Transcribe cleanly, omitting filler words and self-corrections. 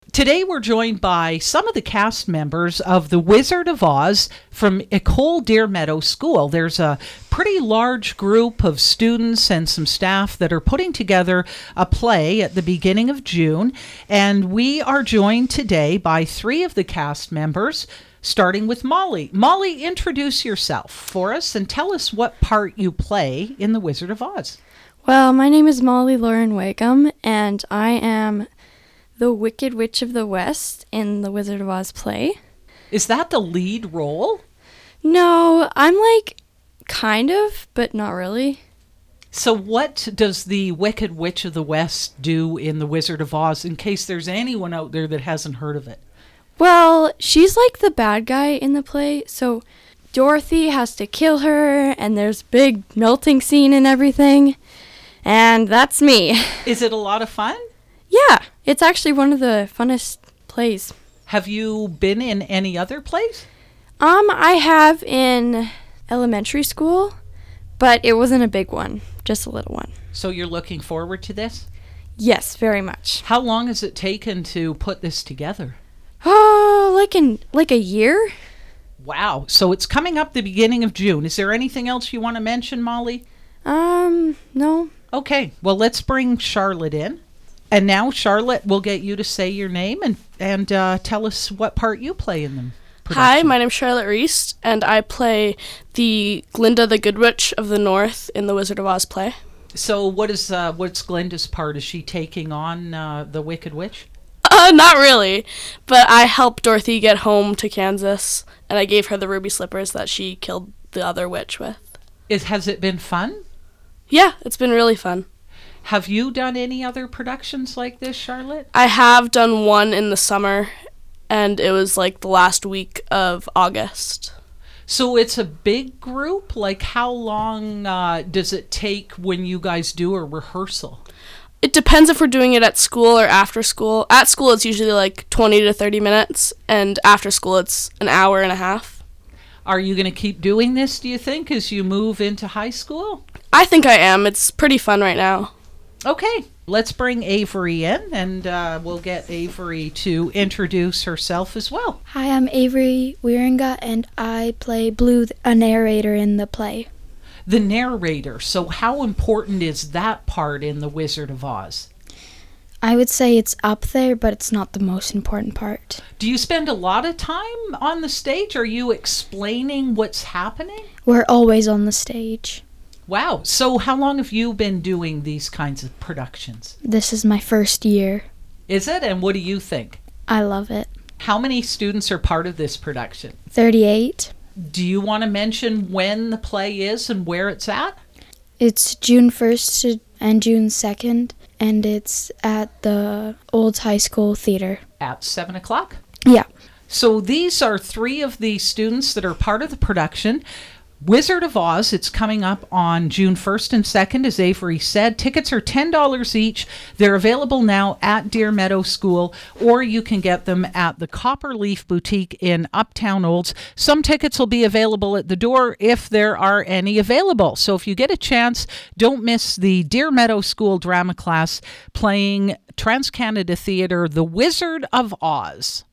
Today we're joined by some of the cast members of The Wizard of Oz from École Deer Meadow School. There's a pretty large group of students and some staff that are putting together a play at the beginning of June, and we are joined today by three of the cast members, starting with Molly. Molly, introduce yourself for us and tell us what part you play in The Wizard of Oz. Well, my name is Molly Lauren Wakeham, and I am the Wicked Witch of the West in the Wizard of Oz play. Is that the lead role? No, I'm kind of, but not really. So what does the Wicked Witch of the West do in the Wizard of Oz, in case there's anyone out there that hasn't heard of it? Well, she's the bad guy in the play, so Dorothy has to kill her, and there's a big melting scene and everything, and that's me. Is it a lot of fun? Yeah, it's actually one of the funnest plays. Have you been in any other plays? I have in elementary school, but it wasn't a big one, just a little one. So you're looking forward to this? Yes, very much. How long has it taken to put this together? Oh, like a year? Wow. So it's coming up the beginning of June. Is there anything else you want to mention, Molly? No. Okay. Well, let's bring Charlotte in. And now, Charlotte, we'll get you to say your name and tell us what part you play in them. Hi, my name's Charlotte Reese, and I play the Glinda the Good Witch of the North in the Wizard of Oz play. So what's Glinda's part? Is she taking on the Wicked Witch? Not really, but I helped Dorothy get home to Kansas, and I gave her the ruby slippers that she killed the other witch with. Has it been fun? Yeah, it's been really fun. Have you done any other productions like this, Charlotte? I have done one in the summer, and it was the last week of August. So it's a big group? How long does it take when you guys do a rehearsal? It depends if we're doing it at school or after school. At school, it's usually 20 to 30 minutes, and after school, it's an hour and a half. Are you going to keep doing this, do you think, as you move into high school? I think I am. It's pretty fun right now. Okay, let's bring Avery in, and we'll get Avery to introduce herself as well. Hi, I'm Avery Wieringa, and I play Blue, a narrator in the play. The narrator. So how important is that part in The Wizard of Oz? I would say it's up there, but it's not the most important part. Do you spend a lot of time on the stage? Are you explaining what's happening? We're always on the stage. Wow. So how long have you been doing these kinds of productions? This is my first year. Is it? And what do you think? I love it. How many students are part of this production? 38. Do you want to mention when the play is and where it's at? It's June 1st and June 2nd, and it's at the Old High School Theater. At 7 o'clock? Yeah. So these are three of the students that are part of the production. Wizard of Oz, it's coming up on June 1st and 2nd, as Avery said. Tickets are $10 each. They're available now at Deer Meadow School, or you can get them at the Copperleaf Boutique in Uptown Olds. Some tickets will be available at the door if there are any available. So if you get a chance, don't miss the Deer Meadow School drama class playing TransCanada Theatre, The Wizard of Oz.